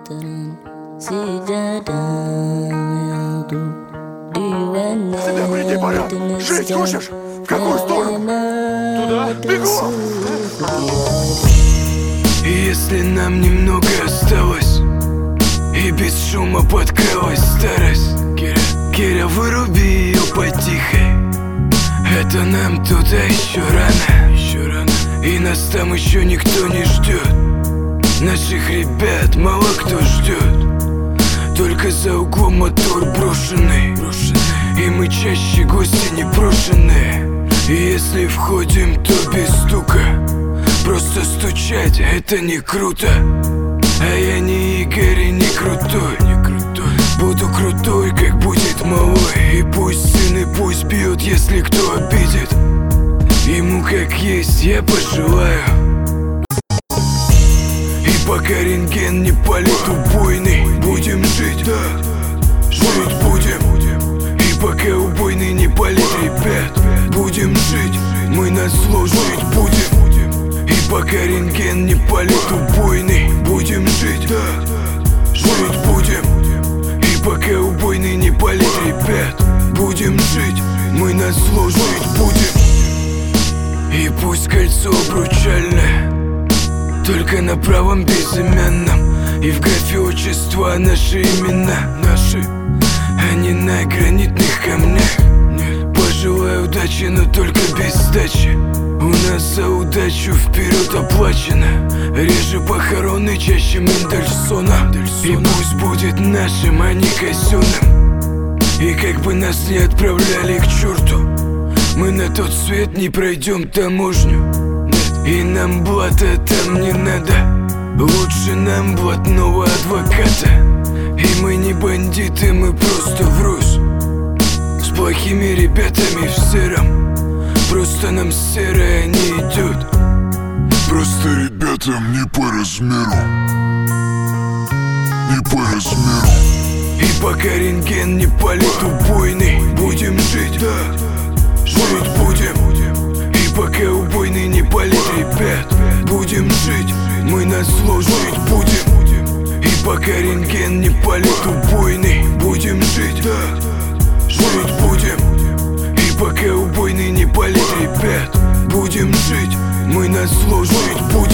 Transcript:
Meteran sejadah yang tuh diwarnai dengan Жить хочешь? В какую сторону? Туда? Бегом! Если нам немного осталось и без шума подкралась старость, Киря, выруби ее потихой. Это нам туда еще рано, и нас там еще никто не ждет. Наших ребят мало кто ждет, только за углом мотор брошенный, и мы чаще гости непрошенные. И если входим, то без стука, просто стучать это не круто. А я не Игорь и не крутой, буду крутой, как будет малой. И пусть сын, и пусть бьет, если кто обидит. Ему как есть я пожелаю. И пока рентген не палит убойный, будем жить, жить будем. И пока убойный не палит, ребят, будем жить, мы назло жить будем. И пока рентген не палит убойный, будем жить, жить будем. И пока убойный не палит, ребят, будем жить, мы назло жить будем. И пусть кольцо обручальное только на правом безымянном, и в графе отчества наши имена, а не на гранитных камнях. Пожелаю удачи, но только без сдачи. У нас за удачу вперед оплачено. Реже похороны, чаще Мендельсона. И пусть будет нашим, а не казенным. И как бы нас не отправляли к черту, мы на тот свет не пройдем таможню. И нам блата там не надо, лучше нам блатного адвоката. И мы не бандиты, мы просто врус с плохими ребятами в сером. Просто нам серое не идет. Просто ребятам не по размеру. Не по размеру. И пока рентген не палит убойный, будем жить, жить будем. И пока убойный не палит, ребят, будем жить, мы назло жить будем. И пока рентген не палит убойный, будем жить, жить будем. И пока убойный не палит, ребят, будем жить, мы назло жить будем.